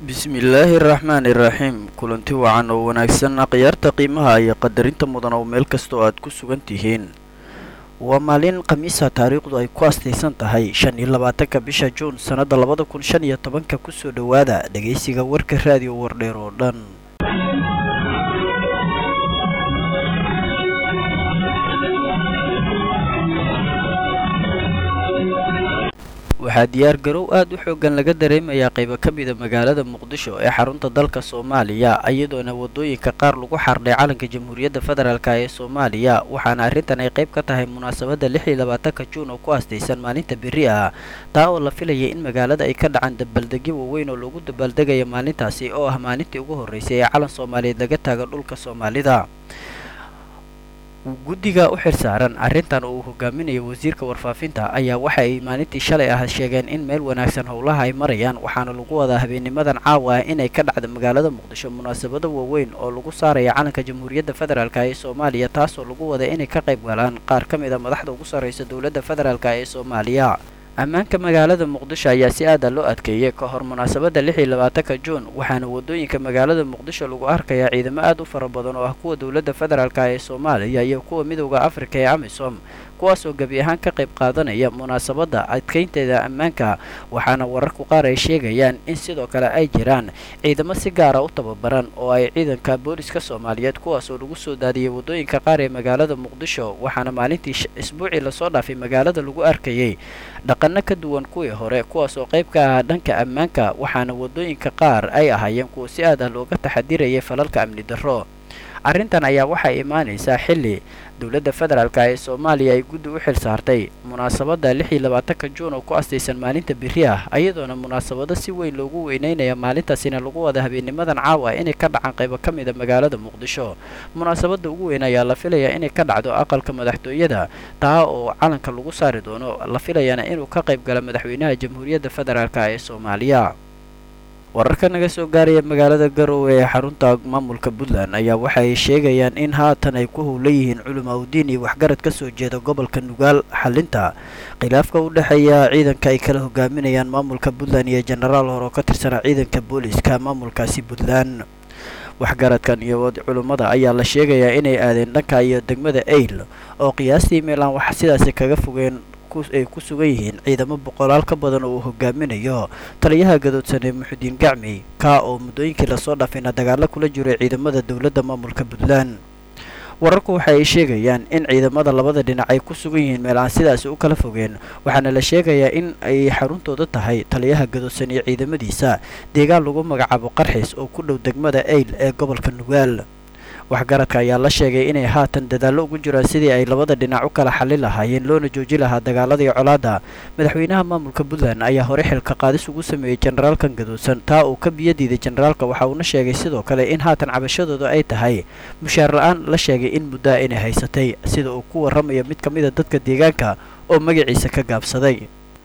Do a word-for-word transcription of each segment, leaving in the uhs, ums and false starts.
bismillaahi raxmaani raxiim kulanti wacan oo wanaagsan khiyaarta qiimaha iyo qadarinta mudan oo meel kastoo aad ku sugan tihiin waa maalin khamiisa taariikhdu ay ku astaysan tahay shan iyo labaatanka bisha juun sannada labada kun shan iyo tobanka kusoo dhowaada dhegaysiga warka raadiyo wardheer oo dhan. waxaa diyaar garow aad u xoogan laga dareemayaa qaybo ka mida magaalada muqdisho ee xarunta dalka soomaaliya iyadoona wadooyinka qaar lagu xardhay calanka jamhuuriyadda federaalk ee soomaaliya waxaana arrintan ay qayb ka tahay munaasabadda lix iyo labaatanka juun oo ku astaysan maalinta berri ah taa oo la filayay in magaalada ay ka dhacaan dabaaldegyo waaweyn oo lagu dabaaldegaya maalintaasi oo ah maalintii ugu horreysay ee calan soomaaliyeed laga taaga dhulka soomaalida. guddiga u xilsaaran arrintan oo uu hogaaminayo wasiirka warfaafinta ayaa waxa ay maalintii shalay ah sheegeen in meel wanaagsan howlaha ay marayaan waxaana lagu wadaa habeennimadan caawa ah inay ka dhacda magaalada muqdisho munaasabado waaweyn oo lagu saaraya calanka jamhuuriyadda federaalk ee soomaaliya taasoo lagu wada inay ka qayb galaan qaar ka mid a madaxda ugu sarreysa dowladda federaalk ee soomaaliya. ammaanka magaalada muqdisho ayaa si aada loo adkeeyey ka hor munaasabadda lix iyo labaatanka juun waxaana wadooyinka magaalada muqdisho lagu arkayaa ciidamo aad u fara badan oo ah kuwa dowladda federaalk ee soomaaliya iyo kuwa midowda afrika ee amisom kuwaasoo gebi ahaan ka qayb qaadanaya munaasabadda adkeynteeda ammaanka waxaana wararku qaar ay sheegayaan in sidoo kale ay jiraan ciidamo si gaara u tababaran oo ay ciidanka booliska soomaaliyeed kuwaasoo lagu soo daadiyey wadooyinka qaar ee magaalada muqdisho waxaana maalintii isbuucii lasoo dhaafay magaalada lagu arkayay dhaqano ka duwan kuwii hore kuwaasoo qayb ka ahaa dhanka ammaanka waxaana wadooyinka qaar ay ahaayeen kuwa si aad ah looga taxadirayay falalka amni darro. arrintan ayaa waxay imaanaysaa xilli dowladda federaalk ee soomaaliya ay guddi u xil saartay munaasabadda lix iyo labaatanka juun oo ku astaysan maalinta berri ah iyadoona munaasabado si weyn loogu weyneynaya maalintaasina lagu wada habeennimadan caawa inay ka dhacaan qaybo ka mida magaalada muqdisho. munaasabadda ugu weyn ayaa la filayaa inay ka dhacdo aqalka madaxtooyada taa oo calanka lagu saari doono la filayana inuu ka qayb gala madaxweynaha jamhuuriyadda federaalk ee soomaaliya. wararka naga soo gaaraya magaalada garowe ee xarunta maamulka puntland ayaa waxa ay sheegayaan in haatan ay ku howlan yihiin culama udiin iyo waxgarad ka soo jeeda gobolka nugaal xalinta khilaafka u dhexeeya ciidanka ay kala hogaaminayaan maamulka puntland iyo jenaraal hore oo ka tirsanaa ciidanka booliiska maamulkaasi puntland. waxgaradkan iyo culummada ayaa la sheegayaa inay aadeen dhanka iyo degmada eyl oo qiyaastii meelaan wax sidaasi kaga fogeen ay ku sugan yihiin ciidamo boqolaal ka badan oo uu hogaaminayo taliyaha gadoodsan ee muxudiin gacmi kaa oo muddooyinkii lasoo dhaafayna dagaalo kula jiray ciidamada dowladda maamulka puntland. wararku waxa ay sheegayaan in ciidamada labada dhinac ay ku sugan yihiin meel aan sidaasi u kala fogeen waxaana la sheegayaa in ay xaruntooda tahay taliyaha gadoodsan iyo ciidamadiisa deegaan lagu magacaabo qarxis oo ku dhow degmada eyl ee gobolka nugaal. waxgaradka ayaa la sheegay inay haatan dadaallo ugu jiraan sidii ay labada dhinac u kala xallin lahaayeen loona jooji lahaa dagaaladii colaadda. madaxweynaha maamulka puntland ayaa hore xilka qaadis ugu sameeyey jenaraalkan gadoodsan taa uu ka biyadiiday jenaraalka waxa uuna sheegay sidoo kale in haatan cabashadooda ay tahay mushaar la-aan la sheegay in muddaa inay haysatay sida uu ku warramaya mid ka mid a dadka deegaanka oo magaciisa ka gaabsaday.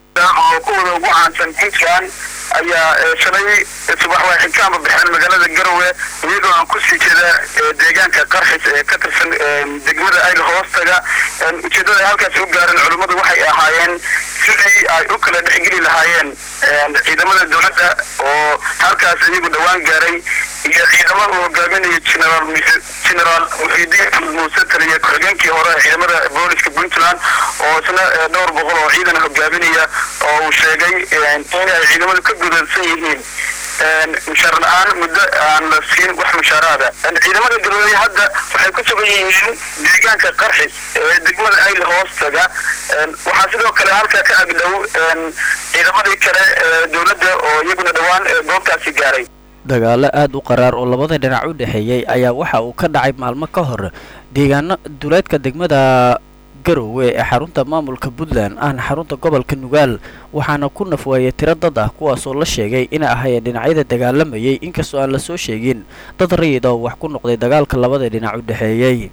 oo kuwada ugu caansan kiiskan ayaa shalay subax way xilkaanba baxeen magaalada garowe iyadoo aan kusii jeeda deegaanka qarxis ee ka tirsan degmada ayl hoostaga. ujeedada ay halkaasi u gaareen culummadu waxay ahaayeen sidii ay u kala dhexgeli lahaayeen ciidamada dowladda oo halkaas iyagu dhowaan gaaray iyo ciidamada uu hogaaminayo generaal generaal muxiidiin muuse taliya ku-xigeenkii hore ee ciidamada booliska puntland oo isna dhowr boqol oo ciidan hogaaminaya oo uu sheegay in ay ciidamadu ka gudoodsan yihiin mushaar la-aan muddo aan la siin wax mushaaraada. ciidamada garowe hadda waxay ku sugan yihiin deegaanka qarxis ee degmada ayl hoostaga. waxaa sidoo kale halkaa ka agdhow ciidamadii kale ee dowladda oo iyaguna dhowaan goobtaasi gaaray. dagaalo aad u qaraar oo labada dhinac u dhexeeyey ayaa waxa uu ka dhacay maalmo ka hor deegaano duleedka degmada garowe ee xarunta maamulka puntland ahna xarunta gobolka nugaal waxaana ku nafwaayay tiro dad ah kuwaasoo la sheegay inay ahaayeen dhinacyada dagaalamayay inkastoo aan la soo sheegin dad rayid oo wax ku noqday dagaalka labada dhinac u dhexeeyey.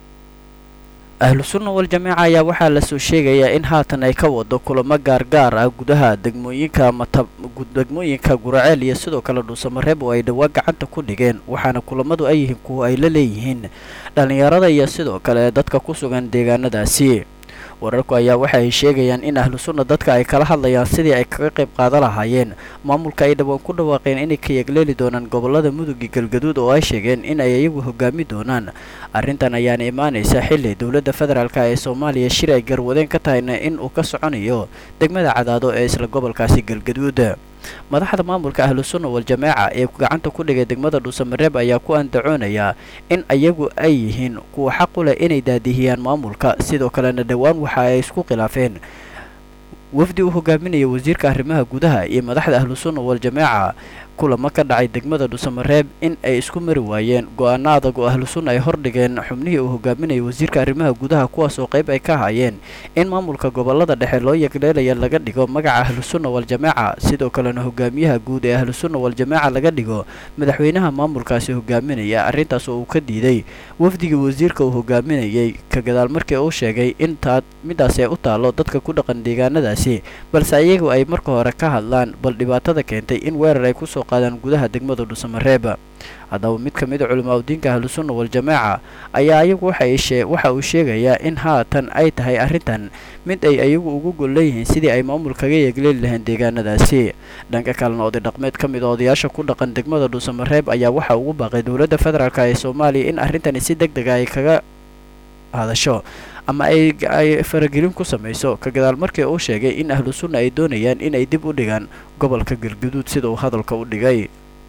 ahlu sunna wal jamiica ayaa waxaa la soo sheegayaa in haatan ay ka wado kulamo gaargaar ah gudaha degmooyinka matab degmooyinka guraceel iyo sidoo kale dhuusamareeb oo ay dhawaa gacanta ku dhigeen waxaana kulamadu ay yihiin kuwa ay la leeyihiin dhalinyarada iyo sidoo kale dadka ku sugan deegaanadaasi. wararku ayaa waxa ay sheegayaan in ahlu sunna dadka ay kala hadlayaan sidii ay kaga qayb qaadan lahaayeen maamulka ay dhawaan ku dhawaaqeen inay ka yegleeli doonaan gobolada mudug iyo galgaduud oo ay sheegeen in ay iyagu hogaami doonaan. arrintan ayaana imaanaysa xilli dowladda federaalk ee soomaaliya shir ay garwadeen ka tahayna in uu ka soconayo degmada Cadaado ee isla gobolkaasi galgaduud. madaxda maamulka ahlu sunna wal jamaaca ee gacanta ku dhigay degmada Dhuusamareeb ayaa ku andacoonaya in ayagu ay yihiin kuwa xaq u leh inay daadihiyaan maamulka. sidoo kalena dhawaan waxa ay isku khilaafeen wafdi uu hogaaminayo wasiirka arrimaha gudaha iyo madaxda ahlu sunna wal jamaaca kulamo ka dhacay degmada Dhuusamareeb in ay isku mari waayeen go'aano adag oo ahlu sunna ay hordhigeen xubnihii uu hogaaminayo wasiirka arrimaha gudaha kuwaas oo qayb ay ka hayeen in maamulka gobolada dhexe loo yegleelaya laga dhigo magaca ahlu sunna wal jamaaca. sidoo kalena hogaamiyaha guud ee ahlu sunna wal jamaaca laga dhigo madaxweynaha maamulkaasi hogaaminaya. arrintaas oo uu ka diiday wafdiga wasiirka uu hogaaminayay ka gadaal markii uu sheegay in taad midaas ay u taalo dadka ku dhaqan deegaanadaasi balse iyagu ay marka hore ka hadlaan bal dhibaatada keentay in weerar ay ku soo qaadaan gudaha degmada Dhuusamareeb. haddaba mid ka mid ah culimaa diinka ahlu sunna wal jamaaca ayaa iyagu waxa waxa uu sheegayaa in haatan ay tahay arrintan mid ay iyagu ugu gol leeyihiin sidii ay maamul kaga yegleeli lahayn deegaanadaasi. dhanka kalena oday dhaqmeed ka mid ah odayaasha ku dhaqan degmada Dhuusamareeb ayaa waxa ugu baaqay dowladda federaalk ee Soomaaliya in arrintani si degdeg ah ay kaga hadasho ama ay ay faragelin ku samayso ka gadaal markii uu sheegay in ahlu sunna ay doonayaan inay dib u dhigaan gobolka galgaduud sida uu hadalka u dhigay.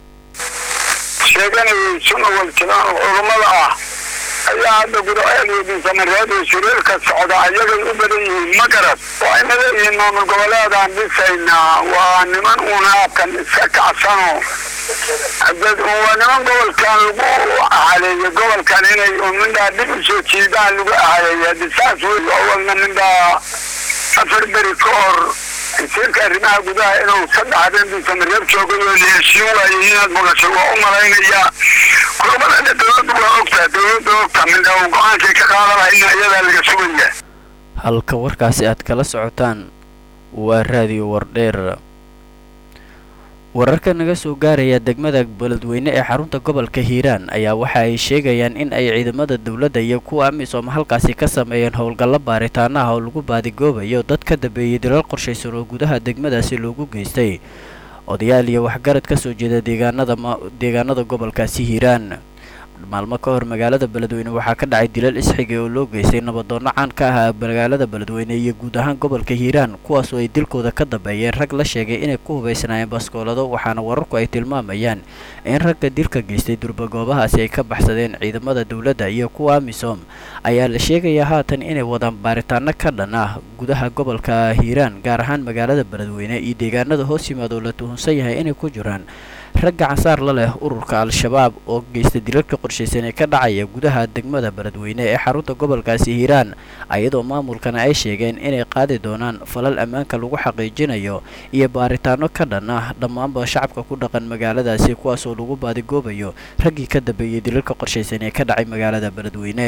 sheeganayay sunna wal jamaaca culimada ah ayaa hadda gudaheeda Dhuusamareeb iyo shirarka socda ayagay u badan yihiin magarad waa inay leeyihiin maamul goboleedaan dhisaynaa waa niman unaabkan iska kacsano haddad waa niman gobolkan lagu ahaleeyo gobolkan inay mindhaa dib u soo jiidaan lagu ahaleeyo haddi saas wey awalna mindhaa afar beri ka hor wasiirka arrimaha gudaha inuu saddex habeen Dhuusamareeb joogay oo la heshiin waayey inaad maqasho waa u malaynayaa kulamada dowladdu waa ogtaa dowladda ogtaa mindhaa uu go-aankay ka qaadan lahaa in iyadaa laga sugaya. halka warkaasi aad kala socotaan waa raadiyo wardheer. wararka naga soo gaaraya degmada beledweyne ee xarunta gobolka Hiiraan ayaa waxa ay sheegayaan in ay ciidamada dawladda iyo kuwa amisom halkaasi ka sameeyeen howlgallo baaritaano ah oo lagu baadigoobayo dad ka dambeeyay dilal qorshaysan oo gudaha degmadaasi loogu geystay odayaal iyo waxgarad ka soo jeeda deegaanada deegaanada gobolkaasi Hiiraan. maalmo ka hor magaalada beledweyne waxaa ka dhacay dilal isxigay oo loo geystay nabadoonno caan ka ah magaalada beledweyne iyo guud ahaan gobolka Hiiraan kuwaas oo ay dilkooda ka dambeeyeen rag la sheegay inay ku hubaysnaayeen baskoolado waxaana wararku ay tilmaamayaan in ragga dilka geystay durba goobahaasi ay ka baxsadeen. ciidamada dawladda iyo kuwa amisom ayaa la sheegayaa haatan inay wadaan baaritaano ka dhan ah gudaha gobolka Hiiraan gaar ahaan magaalada beledweyne iyo deegaanada hoos yimaado la tuhunsan yahay inay ku jiraan ragga cansaar la leh ururka al-shabaab oo geystay dilalka qorshaysan ee ka dhacaya gudaha degmada beledweyne ee xarunta gobolkaasi Hiiraan ayadoo maamulkana ay sheegeen inay qaadi doonaan falal ammaanka lagu xaqiijinayo iyo baaritaano ka dhan ah dhammaanba shacabka ku dhaqan magaaladaasi kuwaas oo lagu baadigoobayo raggii ka dambeeyay dilalka qorshaysan ee ka dhacay magaalada beledweyne.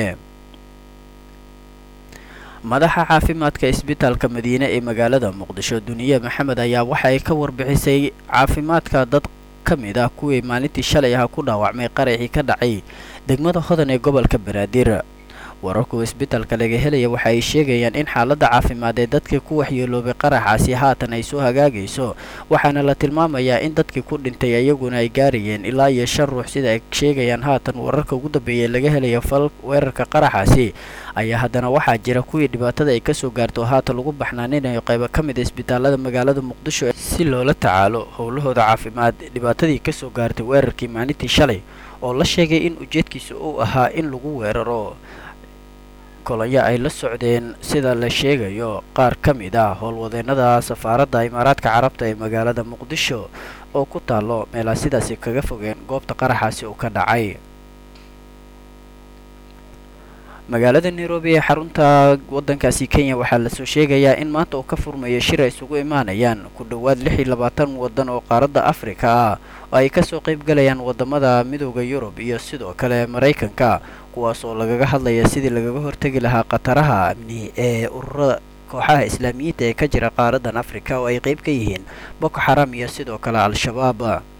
madaxa caafimaadka isbitaalka Madiine ee magaalada Muqdisho Duniye Maxamed ayaa waxa ay ka warbixisay caafimaadka dad kamid ah kuwii maalintii shalay ah ku dhaawacmay qaraxii ka dhacay degmada Hodan ee gobolka Banaadir. wararka isbitaalka laga helaya waxa ay sheegayaan in xaaladda caafimaad ee dadkii ku waxyeeloobay qaraxaasi haatan ay soo hagaagayso waxaana la tilmaamayaa in dadkii ku dhintay ayaguna ay gaarayeen ilaa iyo shan ruux sida ay sheegayaan haatan wararka ugu dambeeyay laga helayo fal weerarka qaraxaasi ayaa haddana waxaa jira kuwii dhibaatada ay kasoo gaarto haatan lagu baxnaaninayo qaybo ka mid ah isbitaalada magaalada Muqdisho si loola tacaalo howlahooda caafimaad dhibaatadii kasoo gaartay weerarkii maalintii shalay oo la sheegay in ujeedkiisu uu ahaa in lagu weeraro kolaya ay la socdeen sida la sheegayo qaar ka mid ah howlwadeennada safaaradda Imaaraadka Carabta ee magaalada Muqdisho oo ku taalo meelaha sidaasi kaga fogeen goobta qaraxaasi uu ka dhacay. magaalada Nairobi ee xarunta wadankaasi Kenya waxaa la soo sheegayaa in maanta uu ka furmayo shir ay isugu imaanayaan ku dhawaad lix iyo labaatan wadan oo qaaradda Afrika ah oo ay ka soo qayb galayaan wadamada midowga Yurub iyo sidoo kale Mareykanka kuwaas oo lagaga hadlaya sidii lagaga hortagi lahaa qataraha amni ee ururada kooxaha islaamiyiinta ee ka jira qaaraddan Afrika oo ay qayb ka yihiin Boko Haram iyo sidoo kale al-shabaab.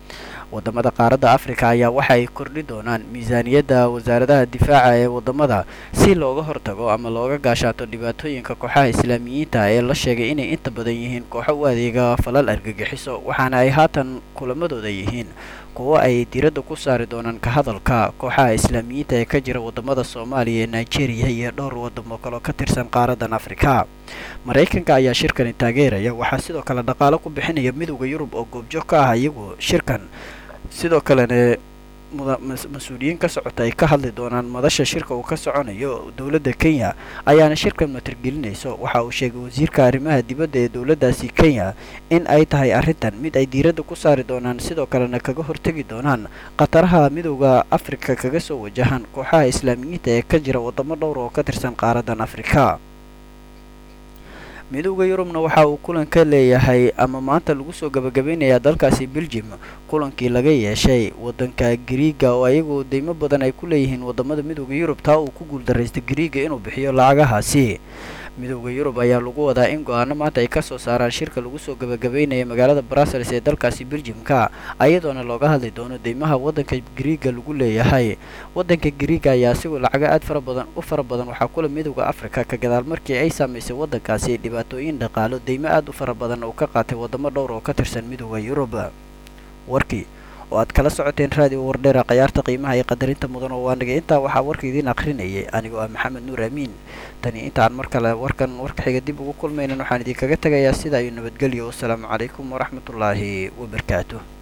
wadamada qaaradda afrika ayaa waxa ay kordhi doonaan miisaaniyadda wasaaradaha difaaca ee wadamada si looga hortago ama looga gaashaato dhibaatooyinka kooxaha islaamiyiinta ee la sheegay inay inta badan yihiin kooxo u adeega falal argagixiso waxaana ay haatan kulamadooda yihiin kuwo ay diiradda ku saari doonaan ka hadalka kooxaha islaamiyiinta ee ka jira wadamada soomaaliya ee nigeria iyo dhowr wadamo kaloo ka tirsan qaaradan afrika maraykanka ayaa shirkani taageeraya waxaa sidoo kale dhaqaalo ku bixinaya midowda yurub oo goobjoog ka ah iyagu shirkan sidoo kalena mas-uuliyiin ka socota ay ka hadli doonaan madasha shirka uu ka soconayo dowladda kenya ayaana shirkan matargelinayso waxa uu sheegay wasiirka arrimaha dibadda ee dowladdaasi kenya in ay tahay arrintan mid ay diiradda ku saari doonaan sidoo kalena kaga hortegi doonaan khataraha midowda afrika kaga soo wajahan kooxaha islaamiyiinta ee ka jira wadamo dhowr oo ka tirsan qaaradan afrika midowda yurubna waxa uu kulan ka leeyahay ama maanta lagu soo gabagabeynayaa dalkaasi beljim kulankii laga yeeshay wadanka gariiga oo ayagu deymo badan ay ku leeyihiin wadamada midowda yurub taa uu ku guuldaraystay gariiga inuu bixiyo lacagahaasi midowda yurub ayaa lagu wadaa in go-aano maanta ay kasoo saaraan shirka lagu soo gabagabeynaya magaalada brussels ee dalkaasi beljimka ayadoona looga hadli doono deymaha wadanka gariiga lagu leeyahay wadanka gariiga ayaa asigu lacago aad fara badan u fara badan waxaa kula midowda afrika ka gadaal markii ay saamaysay wadankaasi dhibaatooyin dhaqaalo deymo aad u fara badan oo ka qaatay wadamo dhowr oo ka tirsan midowda yurub warkii oo aad kala socoteen raadiyo wardheera khiyaarta qiimaha iyo qadarinta mudan oo waanaga intaa waxaa warka idiin akhrinayay anigoo ah maxamed nuur amiin tani intaan mar kale warkan warka xiga dib ugu kulmaynan waxaan idinkaga tegayaa sidaa iyo nabadgelyo wasalaamu calaykum waraxmatullaahi wabarakaatuh